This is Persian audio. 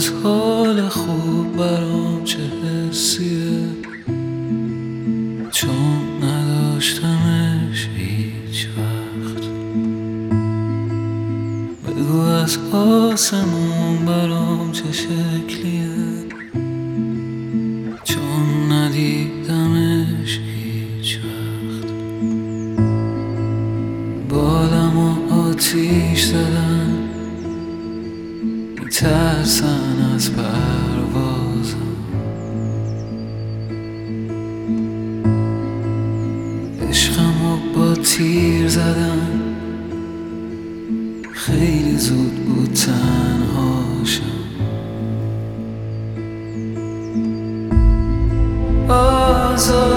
از حال خوب برام چه حسیه، چون نداشتمش هیچ وقت. بگو از آسمون برام چه شکلیه، چون ندیدمش هیچ وقت. بالم و آتیش زدن، میترسن از پروازم. عشقم و با تیر زدن، خیلی زود بود تنهاشم.